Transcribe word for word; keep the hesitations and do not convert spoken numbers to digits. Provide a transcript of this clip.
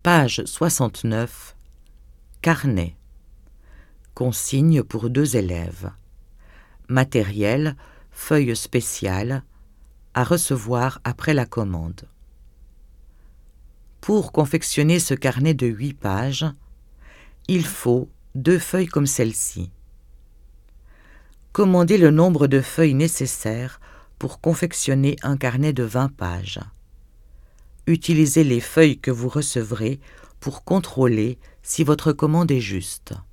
Page soixante-neuf. Carnet. Consigne pour deux élèves. Matériel, feuille spéciale, à recevoir après la commande. Pour confectionner ce carnet de huit pages, il faut deux feuilles comme celle-ci. Commandez le nombre de feuilles nécessaires pour confectionner un carnet de vingt pages. Utilisez les feuilles que vous recevrez pour contrôler si votre commande est juste.